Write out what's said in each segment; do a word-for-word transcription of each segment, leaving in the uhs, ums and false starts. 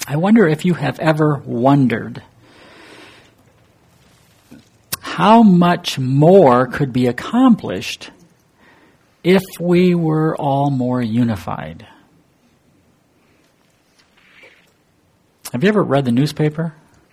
I wonder if you have ever wondered how much more could be accomplished if we were all more unified. Have you ever read the newspaper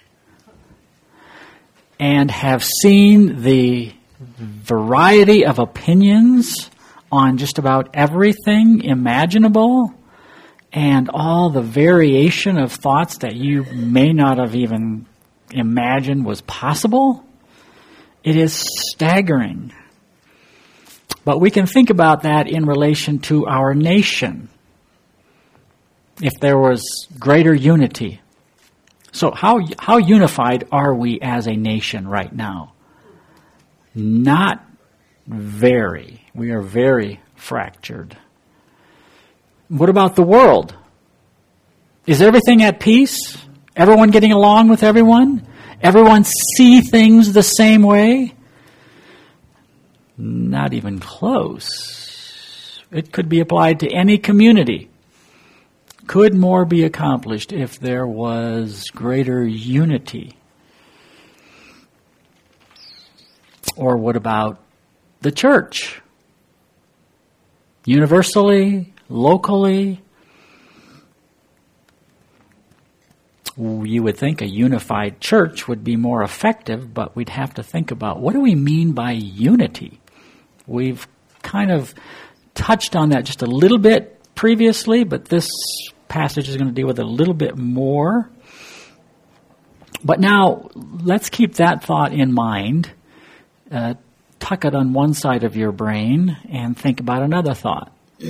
and have seen the variety of opinions on just about everything imaginable and all the variation of thoughts that you may not have even imagined was possible? It is staggering. But we can think about that in relation to our nation. If there was greater unity. So how how unified are we as a nation right now? Not very. We are very fractured. What about the world? Is everything at peace? Everyone getting along with everyone? Everyone see things the same way? Not even close. It could be applied to any community. Could more be accomplished if there was greater unity? Or what about the church? Universally, locally? You would think a unified church would be more effective, but we'd have to think about what do we mean by unity? We've kind of touched on that just a little bit previously, but this passage is going to deal with it a little bit more. But now, let's keep that thought in mind. Uh, tuck it on one side of your brain and think about another thought.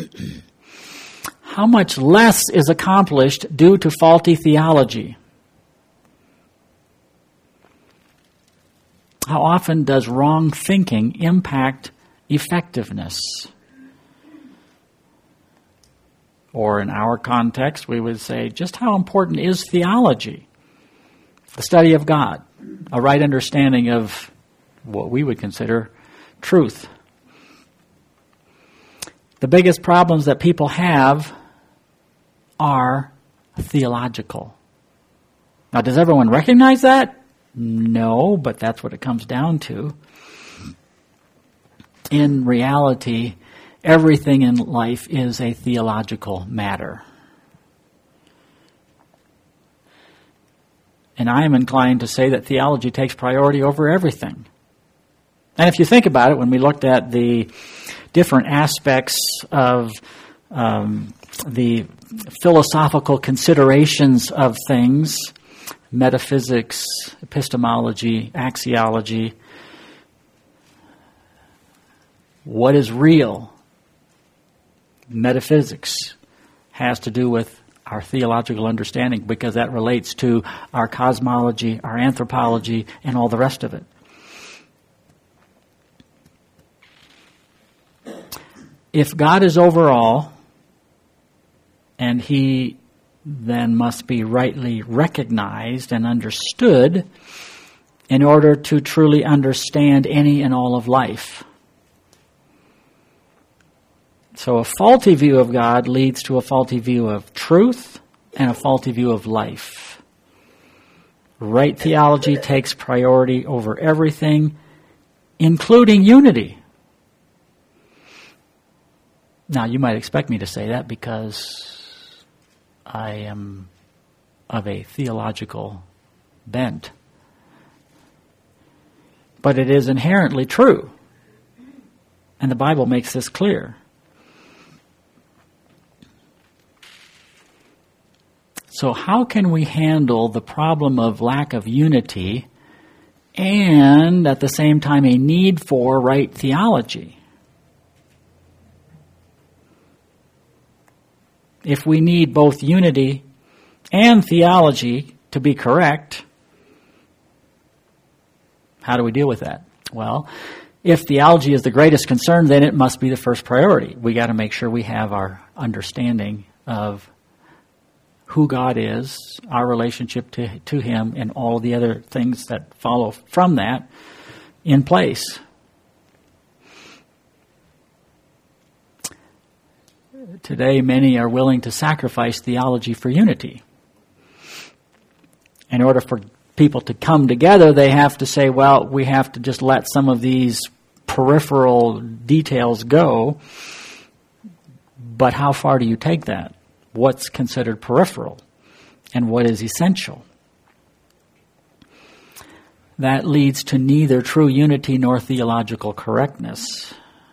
How much less is accomplished due to faulty theology? How often does wrong thinking impact effectiveness? Or in our context, we would say, just how important is theology? The study of God, a right understanding of what we would consider truth. The biggest problems that people have are theological. Now, does everyone recognize that? No, but that's what it comes down to. In reality, everything in life is a theological matter. And I am inclined to say that theology takes priority over everything. And if you think about it, when we looked at the different aspects of um, the philosophical considerations of things, metaphysics, epistemology, axiology, what is real? Metaphysics has to do with our theological understanding because that relates to our cosmology, our anthropology, and all the rest of it. If God is over all, and He then must be rightly recognized and understood in order to truly understand any and all of life. So a faulty view of God leads to a faulty view of truth and a faulty view of life. Right theology takes priority over everything, including unity. Now, you might expect me to say that because I am of a theological bent. But it is inherently true. And the Bible makes this clear. So how can we handle the problem of lack of unity and at the same time a need for right theology? If we need both unity and theology to be correct, how do we deal with that? Well, if theology is the greatest concern, then it must be the first priority. We got to make sure we have our understanding of who God is, our relationship to, to Him, and all the other things that follow from that in place. Today, many are willing to sacrifice theology for unity. In order for people to come together, they have to say, well, we have to just let some of these peripheral details go. But how far do you take that? What's considered peripheral and what is essential? That leads to neither true unity nor theological correctness.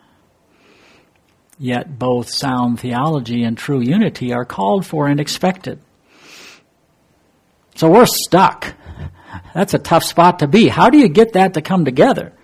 Yet both sound theology and true unity are called for and expected. So we're stuck. That's a tough spot to be. How do you get that to come together?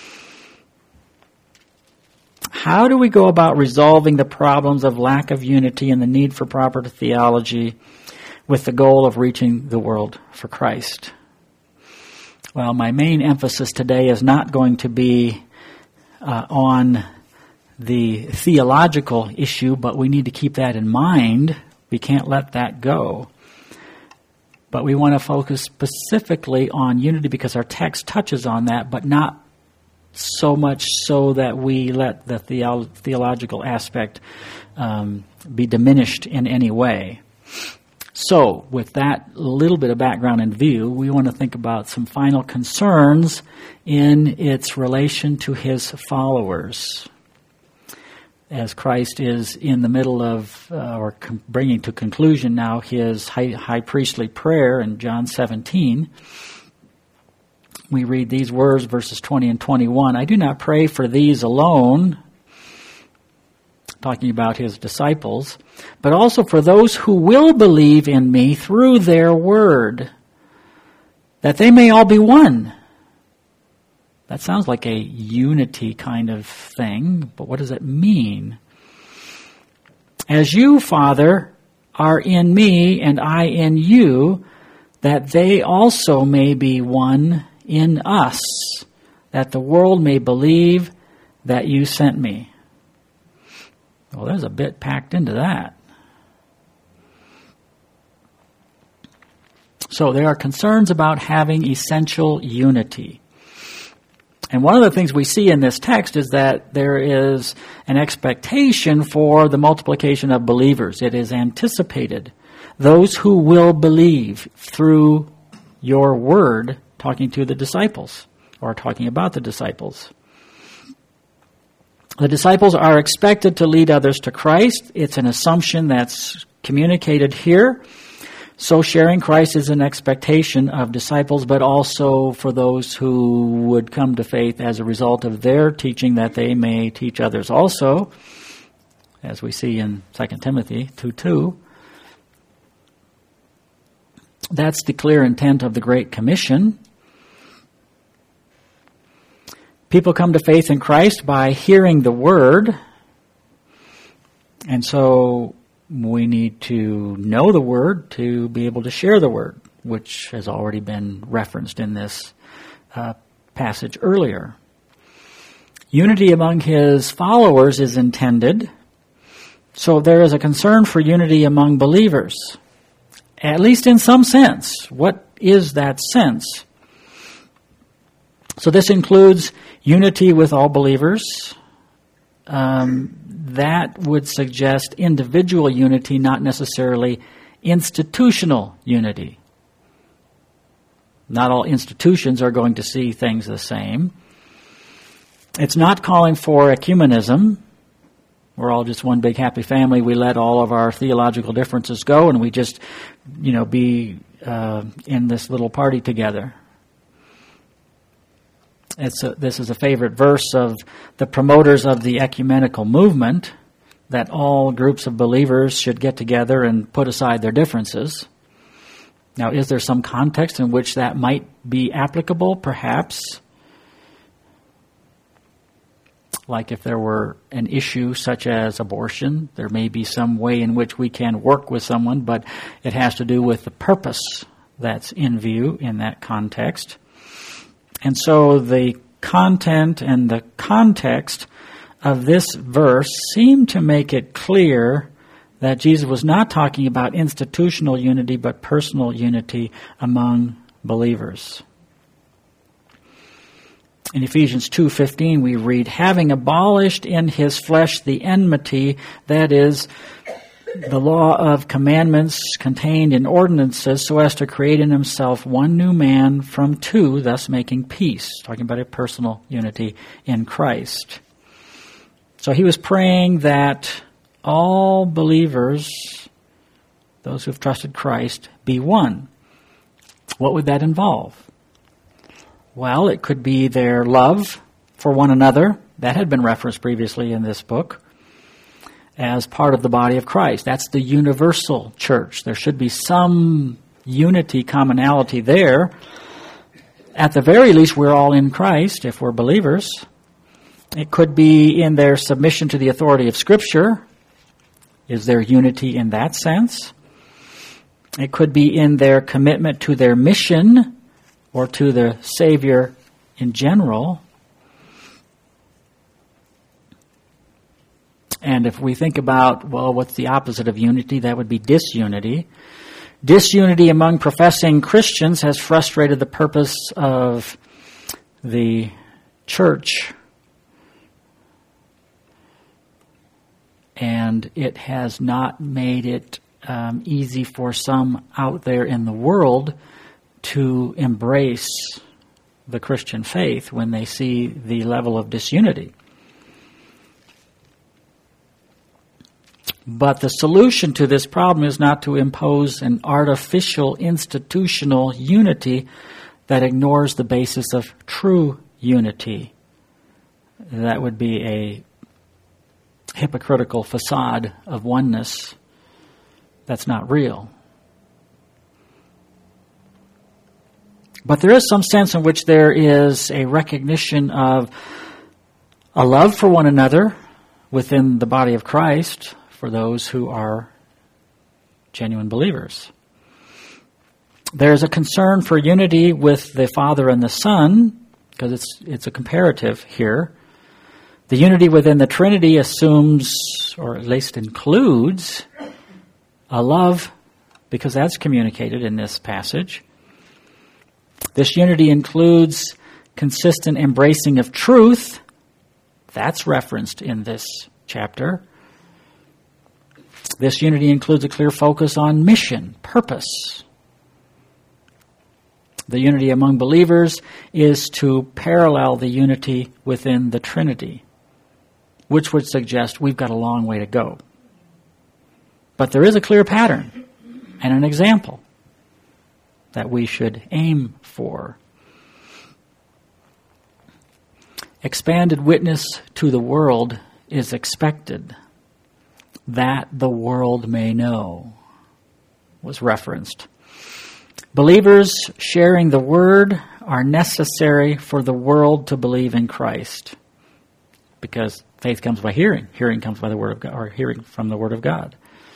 How do we go about resolving the problems of lack of unity and the need for proper theology with the goal of reaching the world for Christ? Well, my main emphasis today is not going to be uh, on the theological issue, but we need to keep that in mind. We can't let that go. But we want to focus specifically on unity because our text touches on that, but not so much so that we let the theo- theological aspect um, be diminished in any way. So, with that little bit of background in view, we want to think about some final concerns in its relation to his followers. As Christ is in the middle of, uh, or com- bringing to conclusion now, his high, high priestly prayer in John seventeen, we read these words, verses twenty and twenty-one. I do not pray for these alone, talking about his disciples, but also for those who will believe in me through their word, that they may all be one. That sounds like a unity kind of thing, but what does it mean? As you, Father, are in me and I in you, that they also may be one in us, that the world may believe that you sent me. Well, there's a bit packed into that. So there are concerns about having essential unity. And one of the things we see in this text is that there is an expectation for the multiplication of believers. It is anticipated. Those who will believe through your word, talking to the disciples, or talking about the disciples. The disciples are expected to lead others to Christ. It's an assumption that's communicated here. So sharing Christ is an expectation of disciples, but also for those who would come to faith as a result of their teaching, that they may teach others also, as we see in Second Timothy two two. That's the clear intent of the Great Commission. People come to faith in Christ by hearing the Word, and so we need to know the Word to be able to share the Word, which has already been referenced in this uh, passage earlier. Unity among his followers is intended, so there is a concern for unity among believers, at least in some sense. What is that sense? So this includes unity with all believers. Um, that would suggest individual unity, not necessarily institutional unity. Not all institutions are going to see things the same. It's not calling for ecumenism. We're all just one big happy family. We let all of our theological differences go and we just, you know, be uh, in this little party together. It's a, this is a favorite verse of the promoters of the ecumenical movement, that all groups of believers should get together and put aside their differences. Now, is there some context in which that might be applicable? Perhaps. Like if there were an issue such as abortion, there may be some way in which we can work with someone, but it has to do with the purpose that's in view in that context. And so the content and the context of this verse seem to make it clear that Jesus was not talking about institutional unity, but personal unity among believers. In Ephesians two fifteen we read, having abolished in his flesh the enmity, that is, the law of commandments contained in ordinances so as to create in himself one new man from two, thus making peace. Talking about a personal unity in Christ. So he was praying that all believers, those who have trusted Christ, be one. What would that involve? Well, it could be their love for one another. That had been referenced previously in this book as part of the body of Christ. That's the universal church. There should be some unity, commonality there. At the very least, we're all in Christ if we're believers. It could be in their submission to the authority of Scripture. Is there unity in that sense? It could be in their commitment to their mission or to the Savior in general. And if we think about, well, what's the opposite of unity? That would be disunity. Disunity among professing Christians has frustrated the purpose of the church. And it has not made it um, easy for some out there in the world to embrace the Christian faith when they see the level of disunity. But the solution to this problem is not to impose an artificial institutional unity that ignores the basis of true unity. That would be a hypocritical facade of oneness that's not real. But there is some sense in which there is a recognition of a love for one another within the body of Christ for those who are genuine believers. There is a concern for unity with the Father and the Son, because it's it's a comparative here. The unity within the Trinity assumes, or at least includes, a love, because that's communicated in this passage. This unity includes consistent embracing of truth. That's referenced in this chapter. This unity includes a clear focus on mission, purpose. The unity among believers is to parallel the unity within the Trinity, which would suggest we've got a long way to go. But there is a clear pattern and an example that we should aim for. Expanded witness to the world is expected, that the world may know, was referenced. Believers sharing the word are necessary for the world to believe in Christ, because faith comes by hearing. Hearing comes by the word of God, or hearing from the word of God.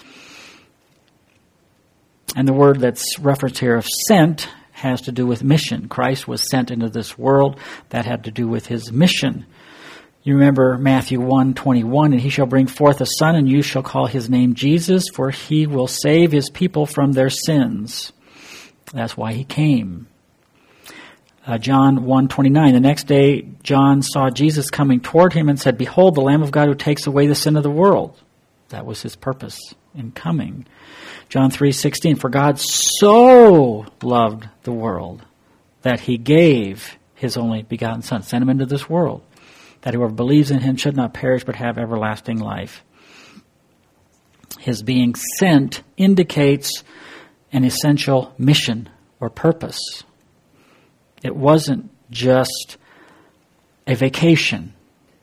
And the word that's referenced here of sent has to do with mission. Christ was sent into this world. That had to do with his mission. You remember Matthew one twenty-one, and he shall bring forth a son, and you shall call his name Jesus, for he will save his people from their sins. That's why he came. Uh, John one twenty-nine, the next day John saw Jesus coming toward him and said, behold, the Lamb of God who takes away the sin of the world. That was his purpose in coming. John three sixteen, for God so loved the world that he gave his only begotten Son, sent him into this world, that whoever believes in him should not perish but have everlasting life. His being sent indicates an essential mission or purpose. It wasn't just a vacation.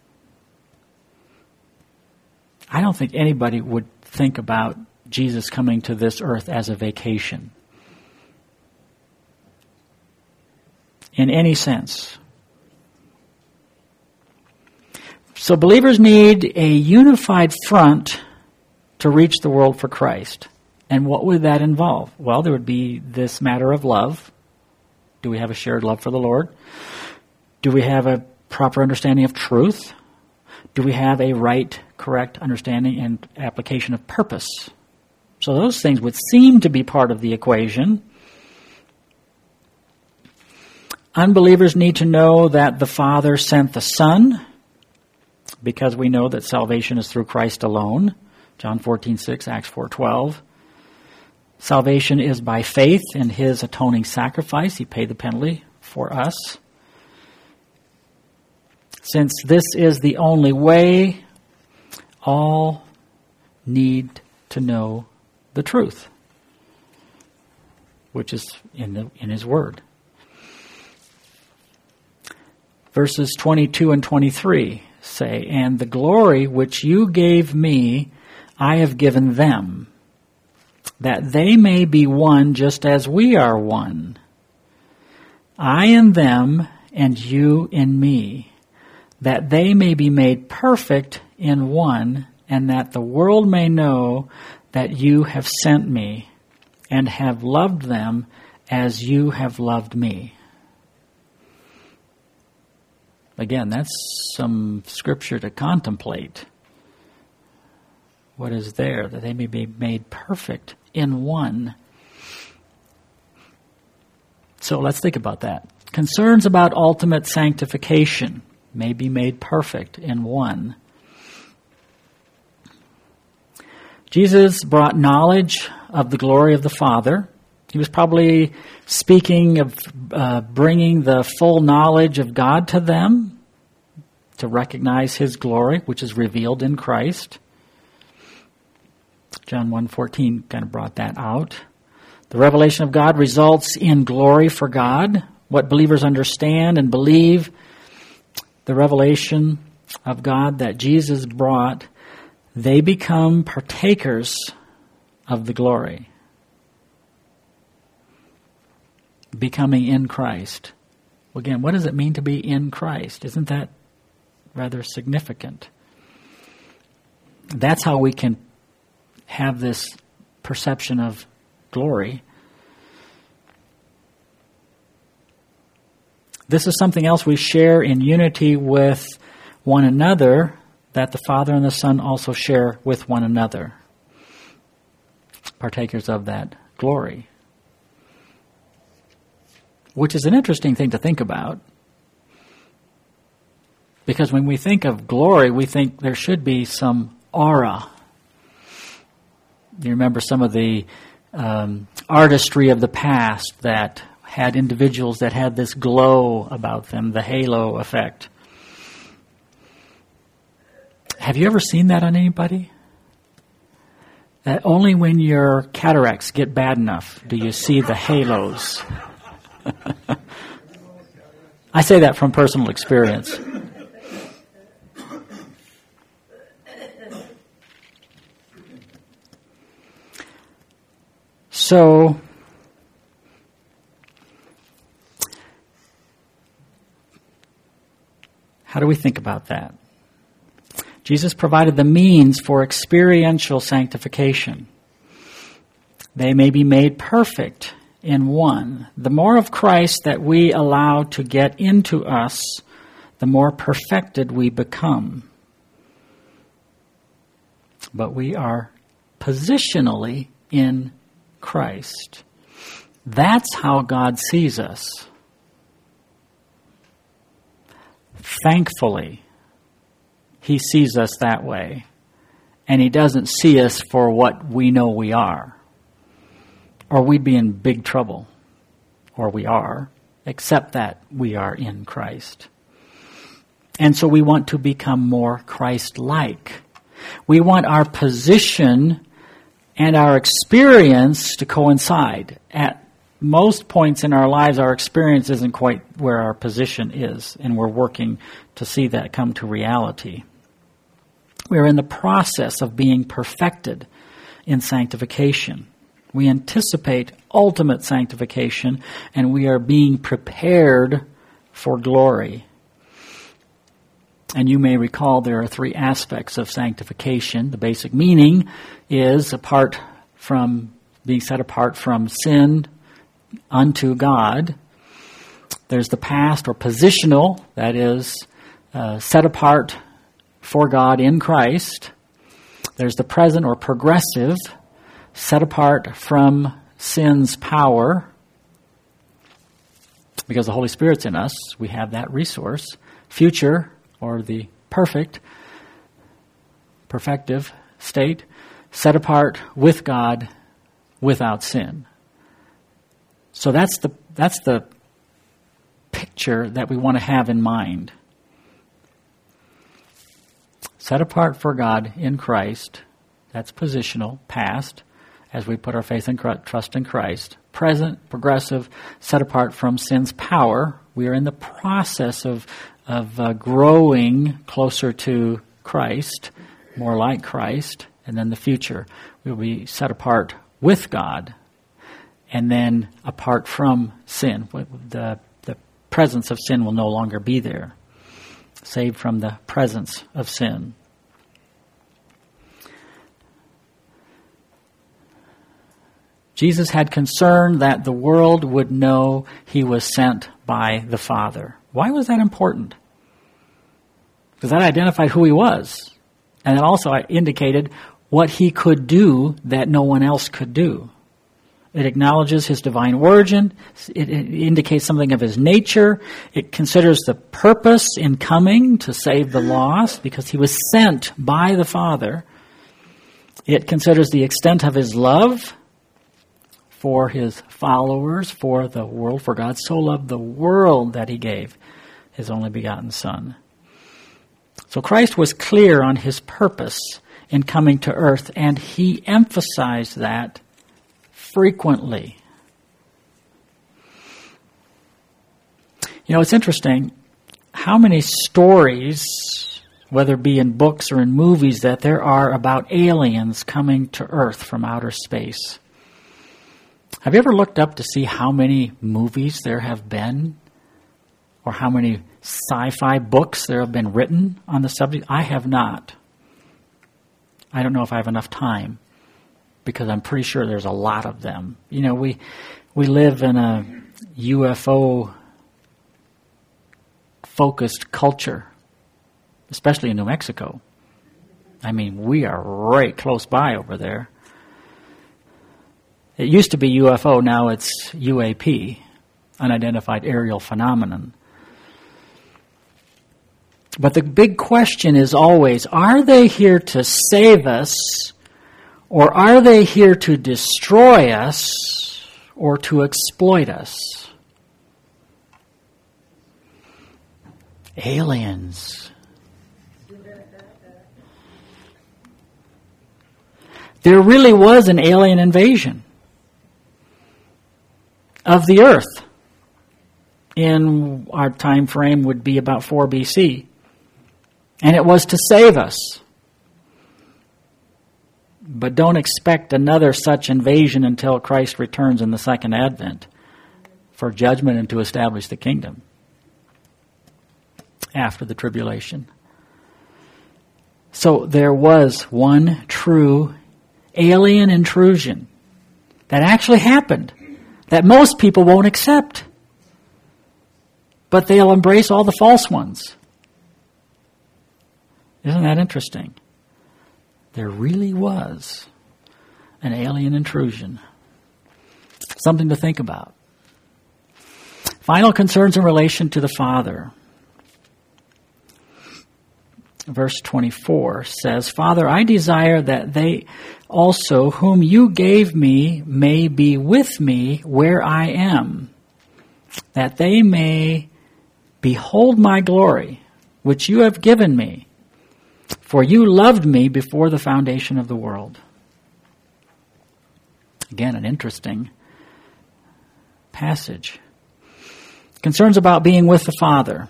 I don't think anybody would think about Jesus coming to this earth as a vacation in any sense. So believers need a unified front to reach the world for Christ. And what would that involve? Well, there would be this matter of love. Do we have a shared love for the Lord? Do we have a proper understanding of truth? Do we have a right, correct understanding and application of purpose? So those things would seem to be part of the equation. Unbelievers need to know that the Father sent the Son, because we know that salvation is through Christ alone. John fourteen six, Acts four twelve. Salvation is by faith in his atoning sacrifice. He paid the penalty for us. Since this is the only way, all need to know the truth, which is in the, in his word. Verses twenty-two and twenty-three say, "And the glory which you gave me, I have given them, that they may be one just as we are one. I in them, and you in me, that they may be made perfect in one, and that the world may know that you have sent me, and have loved them as you have loved me." Again, that's some scripture to contemplate. What is there? That they may be made perfect in one. So let's think about that. Concerns about ultimate sanctification may be made perfect in one. Jesus brought knowledge of the glory of the Father. He was probably speaking of uh, bringing the full knowledge of God to them, to recognize his glory, which is revealed in Christ. John one fourteen kind of brought that out. The revelation of God results in glory for God. What believers understand and believe, the revelation of God that Jesus brought, they become partakers of the glory. Becoming in Christ. Well, again, what does it mean to be in Christ? Isn't that rather significant? That's how we can have this perception of glory. This is something else we share in unity with one another, that the Father and the Son also share with one another. Partakers of that glory. Which is an interesting thing to think about. Because when we think of glory, we think there should be some aura. You remember some of the um, artistry of the past that had individuals that had this glow about them, the halo effect. Have you ever seen that on anybody? That only when your cataracts get bad enough do you see the halos. I say that from personal experience. So, how do we think about that? Jesus provided the means for experiential sanctification. They may be made perfect in one. The more of Christ that we allow to get into us, the more perfected we become. But we are positionally in Christ. That's how God sees us. Thankfully, he sees us that way. And he doesn't see us for what we know we are. Or we'd be in big trouble. Or we are. Except that we are in Christ. And so we want to become more Christ-like. We want our position and our experience to coincide. At most points in our lives, our experience isn't quite where our position is, and we're working to see that come to reality. We're in the process of being perfected in sanctification. We anticipate ultimate sanctification, and we are being prepared for glory. And you may recall there are three aspects of sanctification. The basic meaning is apart from being set apart from sin unto God. There's the past or positional, that is uh, set apart for God in Christ. There's the present or progressive, set apart from sin's power. Because the Holy Spirit's in us, we have that resource. Future, or the perfect, perfective state, set apart with God without sin. So that's the that's the picture that we want to have in mind. Set apart for God in Christ. That's positional, past, as we put our faith and trust in Christ. Present, progressive, set apart from sin's power. We are in the process of, of uh, growing closer to Christ, more like Christ. And then the future, we will be set apart with God, and then apart from sin. The, the presence of sin will no longer be there. Saved from the presence of sin. Jesus had concern that the world would know he was sent by the Father. Why was that important? Because that identified who he was. And it also indicated what he could do that no one else could do. It acknowledges his divine origin. It, it indicates something of his nature. It considers the purpose in coming to save the lost because he was sent by the Father. It considers the extent of his love for his followers, for the world. For God so loved the world that he gave his only begotten Son. So Christ was clear on his purpose in coming to earth, and he emphasized that frequently. You know, it's interesting how many stories, whether it be in books or in movies, that there are about aliens coming to earth from outer space. Have you ever looked up to see how many movies there have been? Or how many sci-fi books there have been written on the subject? I have not. I don't know if I have enough time, because I'm pretty sure there's a lot of them. You know, we we live in a U F O-focused culture, especially in New Mexico. I mean, we are right close by over there. It used to be U F O, now it's U A P, unidentified aerial phenomenon. But the big question is always, are they here to save us, or are they here to destroy us, or to exploit us? Aliens. There really was an alien invasion of the earth. In our time frame would be about four B C. And it was to save us. But don't expect another such invasion until Christ returns in the second advent for judgment and to establish the kingdom after the tribulation. So there was one true alien intrusion that actually happened, that most people won't accept. But they'll embrace all the false ones. Isn't that interesting? There really was an alien intrusion. Something to think about. Final concerns in relation to the Father. Verse twenty-four says, Father, I desire that they also whom you gave me may be with me where I am, that they may behold my glory, which you have given me. For you loved me before the foundation of the world. Again, an interesting passage. Concerns about being with the Father.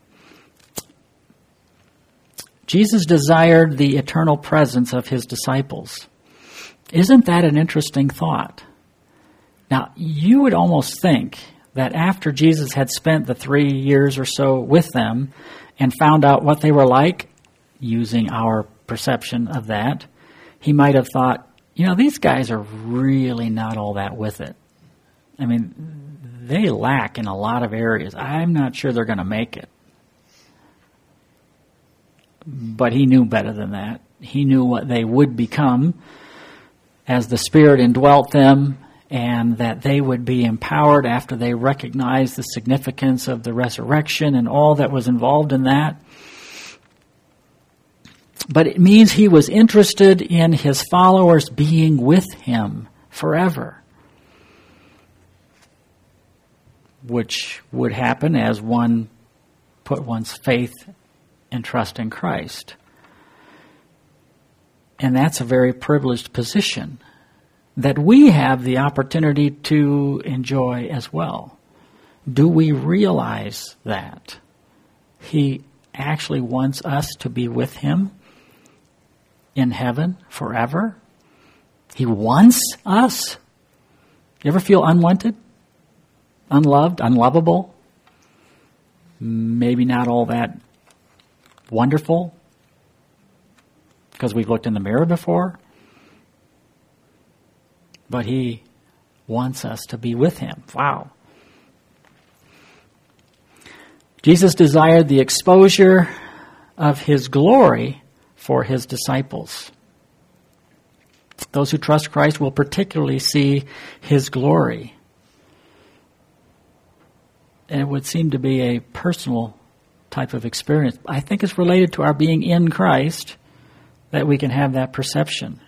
Jesus desired the eternal presence of his disciples. Isn't that an interesting thought? Now, you would almost think that after Jesus had spent the three years or so with them and found out what they were like, using our perception of that, he might have thought, you know, these guys are really not all that with it. I mean, they lack in a lot of areas. I'm not sure they're going to make it. But he knew better than that. He knew what they would become as the Spirit indwelt them, and that they would be empowered after they recognized the significance of the resurrection and all that was involved in that. but it means he was interested in his followers being with him forever, which would happen as one put one's faith and trust in Christ. And that's a very privileged position that we have the opportunity to enjoy as well. Do we realize that he actually wants us to be with him in heaven forever? He wants us. You ever feel unwanted, unloved, unlovable? Maybe not all that wonderful because we've looked in the mirror before. But he wants us to be with him. Wow. Jesus desired the exposure of his glory for his disciples. Those who trust Christ will particularly see his glory. And it would seem to be a personal type of experience. I think it's related to our being in Christ that we can have that perception.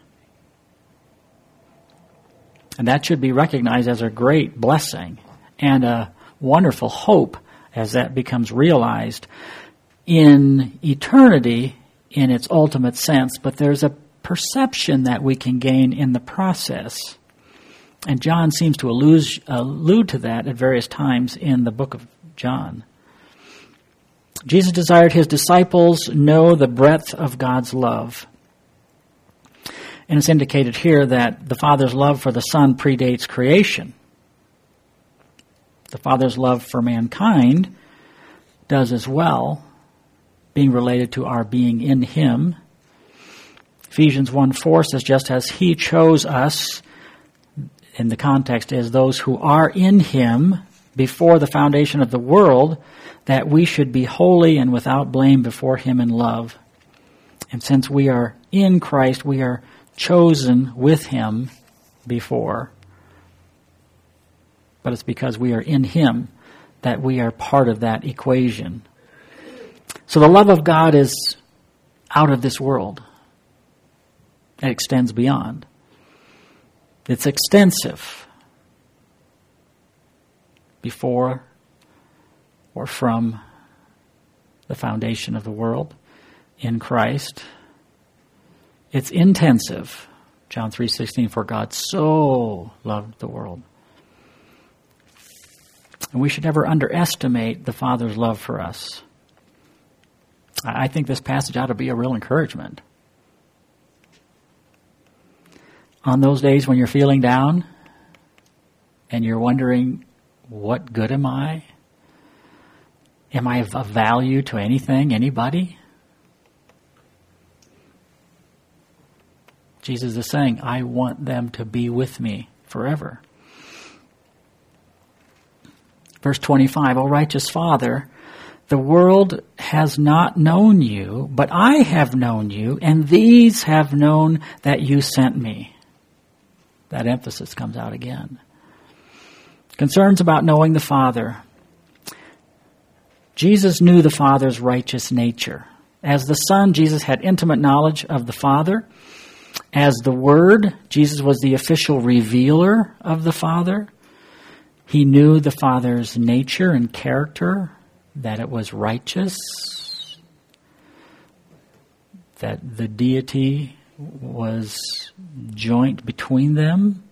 And that should be recognized as a great blessing and a wonderful hope as that becomes realized in eternity in its ultimate sense. But there's a perception that we can gain in the process. And John seems to allude, allude to that at various times in the book of John. Jesus desired his disciples know the breadth of God's love. And it's indicated here that the Father's love for the Son predates creation. The Father's love for mankind does as well, being related to our being in him. Ephesians one four says, just as he chose us, in the context is those who are in him before the foundation of the world, that we should be holy and without blame before him in love. And since we are in Christ, we are chosen with him before. But it's because we are in him that we are part of that equation. So the love of God is out of this world. It extends beyond. It's extensive. Before or from the foundation of the world in Christ. It's intensive. John three sixteen, for God so loved the world. And we should never underestimate the Father's love for us. I think this passage ought to be a real encouragement. On those days when you're feeling down and you're wondering, what good am I? Am I of value to anything, anybody? Jesus is saying, I want them to be with me forever. Verse twenty-five, O righteous Father, the world has not known you, but I have known you, and these have known that you sent me. That emphasis comes out again. Concerns about knowing the Father. Jesus knew the Father's righteous nature. As the Son, Jesus had intimate knowledge of the Father. As the Word, Jesus was the official revealer of the Father. He knew the Father's nature and character, that it was righteous, that the deity was joint between them,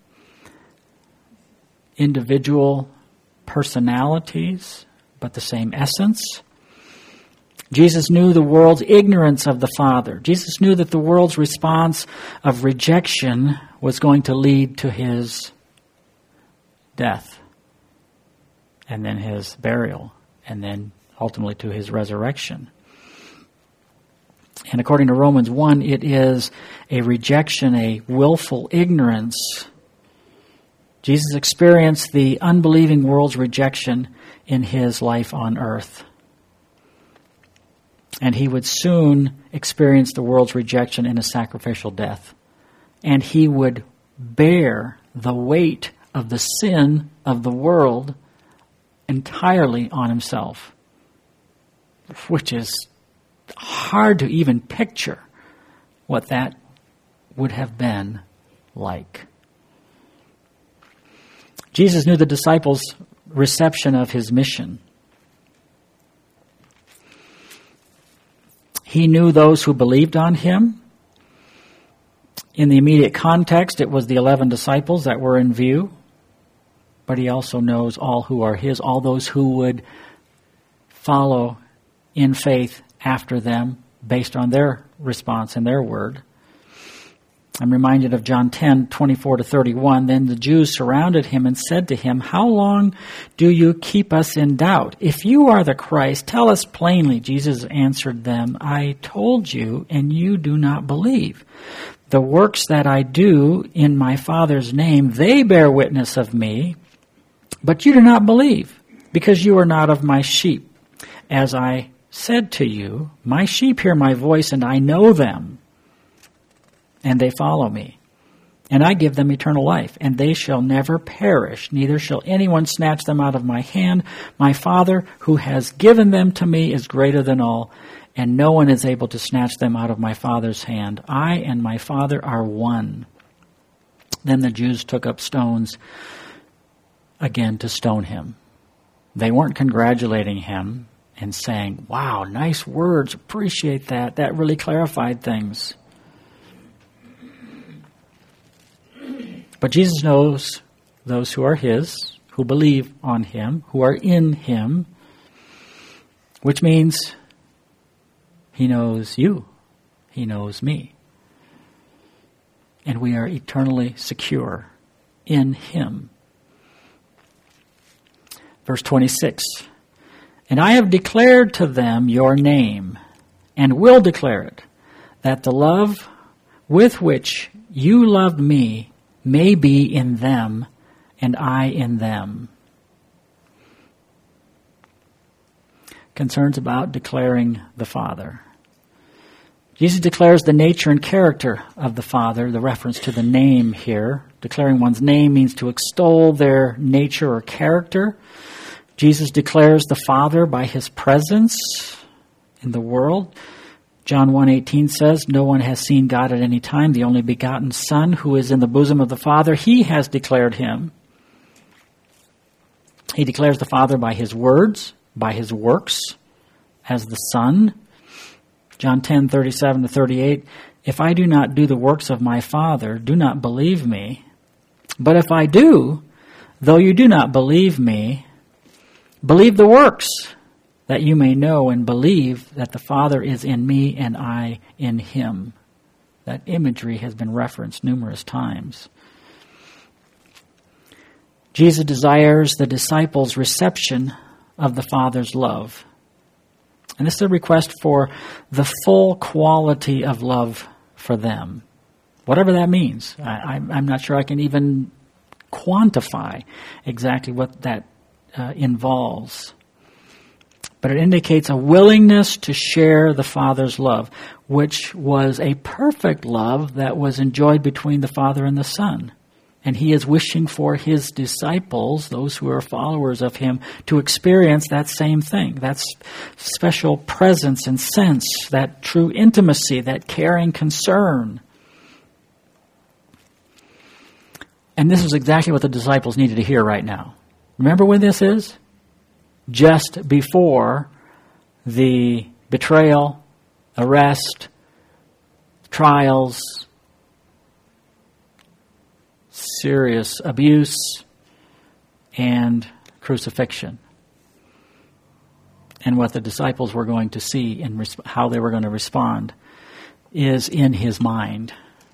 individual personalities, but the same essence. Jesus knew the world's ignorance of the Father. Jesus knew that the world's response of rejection was going to lead to his death, and then his burial, and then ultimately to his resurrection. And according to Romans one, it is a rejection, a willful ignorance. Jesus experienced the unbelieving world's rejection in his life on earth. And he would soon experience the world's rejection in a sacrificial death. And he would bear the weight of the sin of the world entirely on himself, which is hard to even picture what that would have been like. Jesus knew the disciples' reception of his mission. He knew those who believed on him. In the immediate context, it was the eleven disciples that were in view. But he also knows all who are his, all those who would follow in faith after them based on their response and their word. I'm reminded of John ten, twenty-four to thirty-one. Then the Jews surrounded him and said to him, "How long do you keep us in doubt? If you are the Christ, tell us plainly." Jesus answered them, "I told you, and you do not believe. The works that I do in my Father's name, they bear witness of me, but you do not believe, because you are not of my sheep. As I said to you, my sheep hear my voice, and I know them, and they follow me. And I give them eternal life, and they shall never perish, neither shall anyone snatch them out of my hand. My Father, who has given them to me, is greater than all, and no one is able to snatch them out of my Father's hand. I and my Father are one." Then the Jews took up stones again to stone him. They weren't congratulating him and saying, "Wow, nice words, appreciate that. That really clarified things." But Jesus knows those who are his, who believe on him, who are in him, which means he knows you. He knows me. And we are eternally secure in him. Verse twenty-six, "And I have declared to them your name, and will declare it, that the love with which you loved me may be in them, and I in them." Concerns about declaring the Father. Jesus declares the nature and character of the Father, the reference to the name here. Declaring one's name means to extol their nature or character. Jesus declares the Father by his presence in the world. John one eighteen says, "No one has seen God at any time. The only begotten Son, who is in the bosom of the Father, he has declared him." He declares the Father by his words, by his works, as the Son. John ten, thirty-seven to thirty-eight, "If I do not do the works of my Father, do not believe me. But if I do, though you do not believe me, believe the works, that you may know and believe that the Father is in me and I in him." That imagery has been referenced numerous times. Jesus desires the disciples' reception of the Father's love. And this is a request for the full quality of love for them. Whatever that means. I, I'm not sure I can even quantify exactly what that uh, involves. But it indicates a willingness to share the Father's love, which was a perfect love that was enjoyed between the Father and the Son. And he is wishing for his disciples, those who are followers of him, to experience that same thing, that special presence and sense, that true intimacy, that caring concern. And this is exactly what the disciples needed to hear right now. Remember when this is? Just before the betrayal, arrest, trials, serious abuse, and crucifixion. And what the disciples were going to see and res- how they were going to respond is in his mind.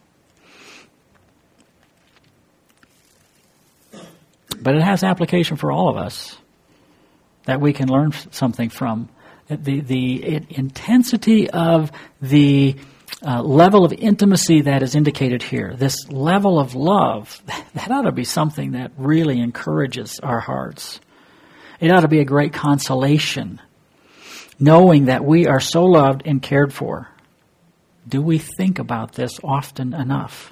But it has application for all of us that we can learn something from. The, the intensity of the uh, level of intimacy that is indicated here, this level of love, that ought to be something that really encourages our hearts. It ought to be a great consolation, knowing that we are so loved and cared for. Do we think about this often enough?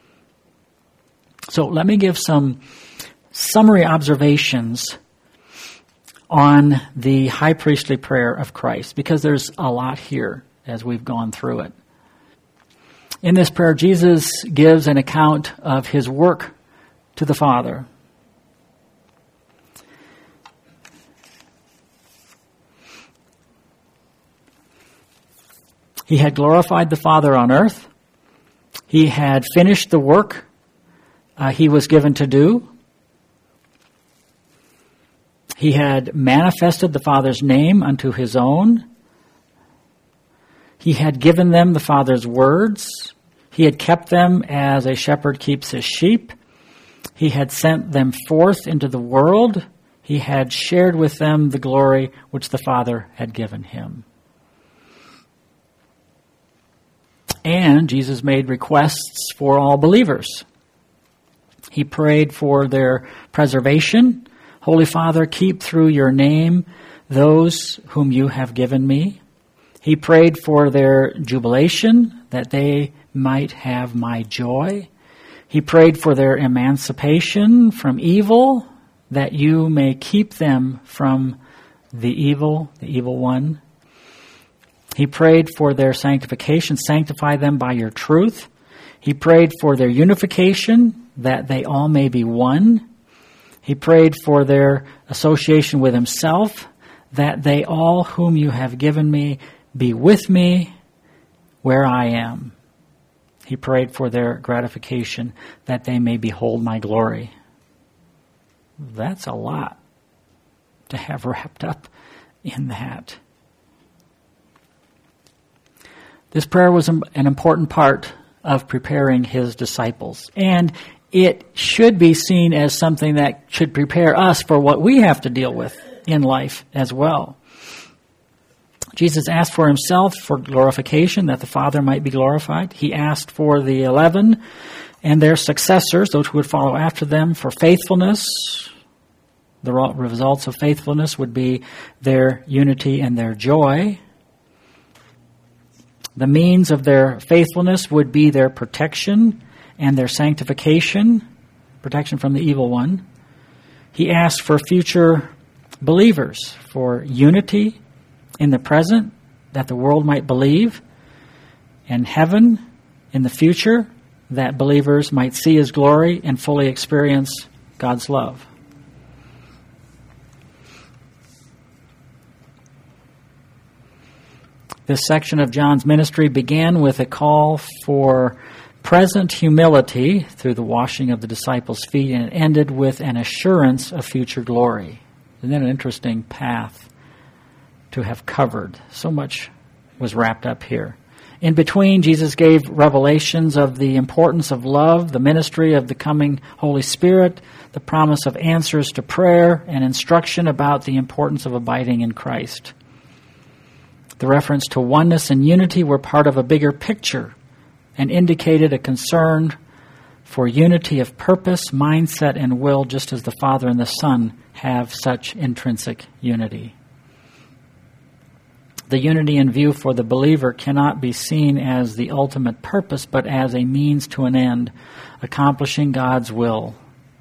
So let me give some summary observations on the high priestly prayer of Christ, because there's a lot here as we've gone through it. In this prayer, Jesus gives an account of his work to the Father. He had glorified the Father on earth. He had finished the work uh, he was given to do. He had manifested the Father's name unto his own. He had given them the Father's words. He had kept them as a shepherd keeps his sheep. He had sent them forth into the world. He had shared with them the glory which the Father had given him. And Jesus made requests for all believers. He prayed for their preservation. Holy Father, keep through your name those whom you have given me. He prayed for their jubilation, that they might have my joy. He prayed for their emancipation from evil, that you may keep them from the evil, the evil one. He prayed for their sanctification, sanctify them by your truth. He prayed for their unification, that they all may be one. He prayed for their association with himself, that they all whom you have given me be with me where I am. He prayed for their gratification, that they may behold my glory. That's a lot to have wrapped up in that. This prayer was an important part of preparing his disciples, and it should be seen as something that should prepare us for what we have to deal with in life as well. Jesus asked for himself for glorification, that the Father might be glorified. He asked for the eleven and their successors, those who would follow after them, for faithfulness. The results of faithfulness would be their unity and their joy. The means of their faithfulness would be their protection and their sanctification, protection from the evil one. He asked for future believers, for unity in the present, that the world might believe, and heaven in the future, that believers might see his glory and fully experience God's love. This section of John's ministry began with a call for present humility through the washing of the disciples' feet, and it ended with an assurance of future glory. Isn't that an interesting path to have covered? So much was wrapped up here. In between, Jesus gave revelations of the importance of love, the ministry of the coming Holy Spirit, the promise of answers to prayer, and instruction about the importance of abiding in Christ. The reference to oneness and unity were part of a bigger picture and indicated a concern for unity of purpose, mindset, and will, just as the Father and the Son have such intrinsic unity. The unity in view for the believer cannot be seen as the ultimate purpose, but as a means to an end, accomplishing God's will.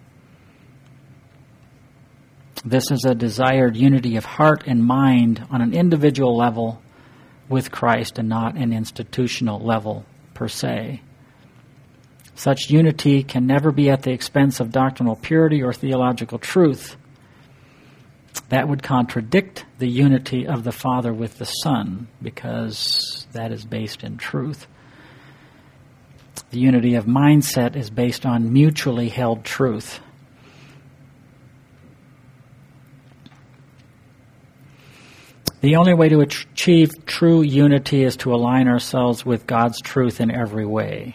This is a desired unity of heart and mind on an individual level with Christ, and not an institutional level per se. Such unity can never be at the expense of doctrinal purity or theological truth. That would contradict the unity of the Father with the Son, because that is based in truth. The unity of mindset is based on mutually held truth. The only way to achieve true unity is to align ourselves with God's truth in every way.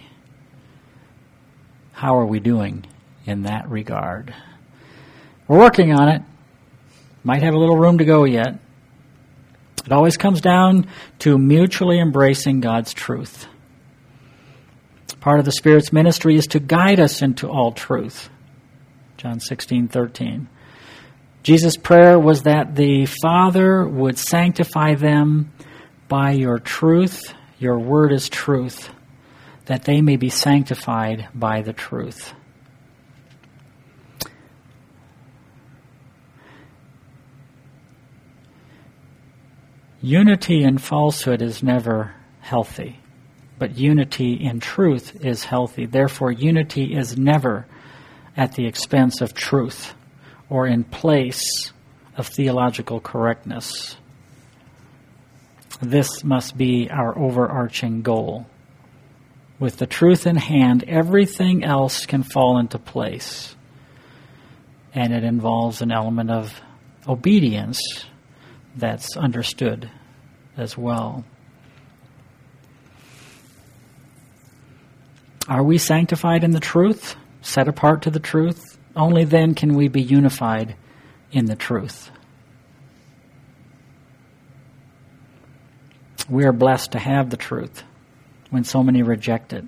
How are we doing in that regard? We're working on it. Might have a little room to go yet. It always comes down to mutually embracing God's truth. Part of the Spirit's ministry is to guide us into all truth. John sixteen thirteen. Jesus' prayer was that the Father would sanctify them by your truth. Your word is truth, that they may be sanctified by the truth. Unity in falsehood is never healthy. but unity in truth is healthy. Therefore, unity is never at the expense of truth or in place of theological correctness. This must be our overarching goal. With the truth in hand, everything else can fall into place. And it involves an element of obedience that's understood as well. Are we sanctified in the truth, set apart to the truth? Only then can we be unified in the truth. We are blessed to have the truth when so many reject it.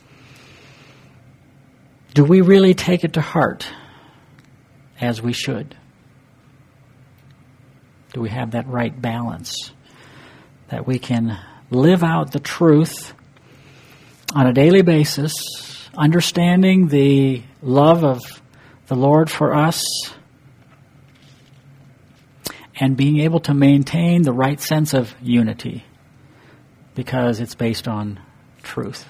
Do we really take it to heart as we should? Do we have that right balance that we can live out the truth on a daily basis, understanding the love of the Lord for us and being able to maintain the right sense of unity because it's based on truth?